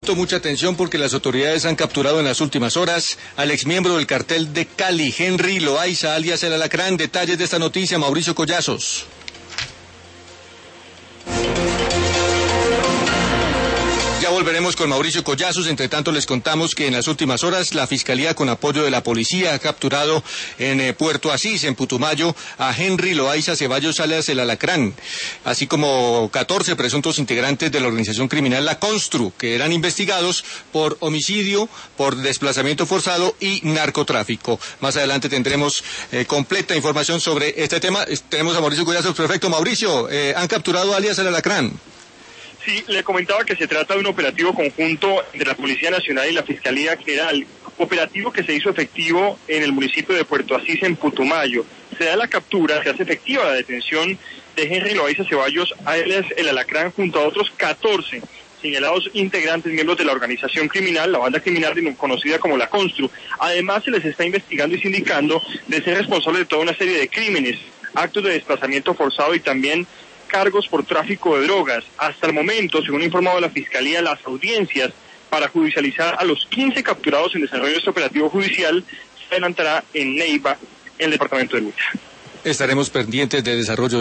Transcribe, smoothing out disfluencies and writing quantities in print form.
Mucha atención porque las autoridades han capturado en las últimas horas al exmiembro del cartel de Cali, Henry Loaiza, alias El Alacrán. Detalles de esta noticia, Mauricio Collazos. Ya volveremos con Mauricio Collazos. Entre tanto, les contamos que en las últimas horas la Fiscalía, con apoyo de la policía, ha capturado en Puerto Asís, en Putumayo, a Henry Loaiza Ceballos alias El Alacrán, así como 14 presuntos integrantes de la organización criminal La Constru, que eran investigados por homicidio, por desplazamiento forzado y narcotráfico. Más adelante tendremos completa información sobre este tema. Tenemos a Mauricio Collazos. Perfecto, Mauricio, han capturado alias El Alacrán. Sí, le comentaba que se trata de un operativo conjunto de la Policía Nacional y la Fiscalía General, operativo que se hizo efectivo en el municipio de Puerto Asís, en Putumayo. Se da la captura, se hace efectiva la detención de Henry Loaiza Ceballos, alias El Alacrán, junto a otros 14 señalados integrantes, miembros de la organización criminal, la banda criminal conocida como La Constru. Además, se les está investigando y sindicando de ser responsables de toda una serie de crímenes, actos de desplazamiento forzado y también cargos por tráfico de drogas. Hasta el momento, según ha informado la Fiscalía, las audiencias para judicializar a los 15 capturados en desarrollo de este operativo judicial se adelantará en Neiva, en el departamento de Lucha. Estaremos pendientes de desarrollo